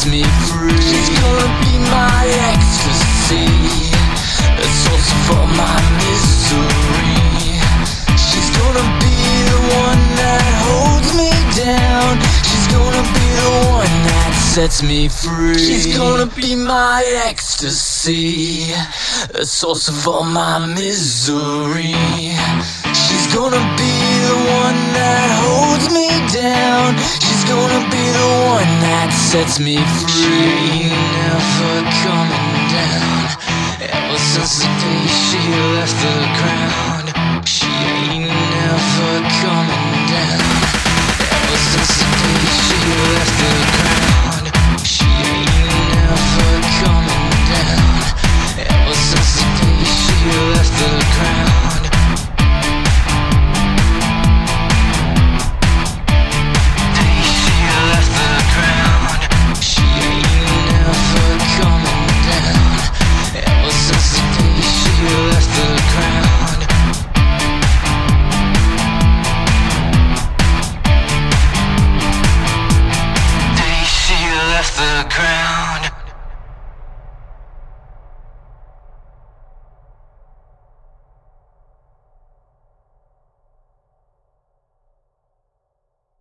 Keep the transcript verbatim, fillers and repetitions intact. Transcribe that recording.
sets me free. She's gonna be my ecstasy, a source of all my misery. She's gonna be the one that holds me down. She's gonna be the one that sets me free. She's gonna be my ecstasy, a source of all my misery. She's gonna be the one that holds me down. She's gonna be the one that sets me free. She never coming down ever since the day she left the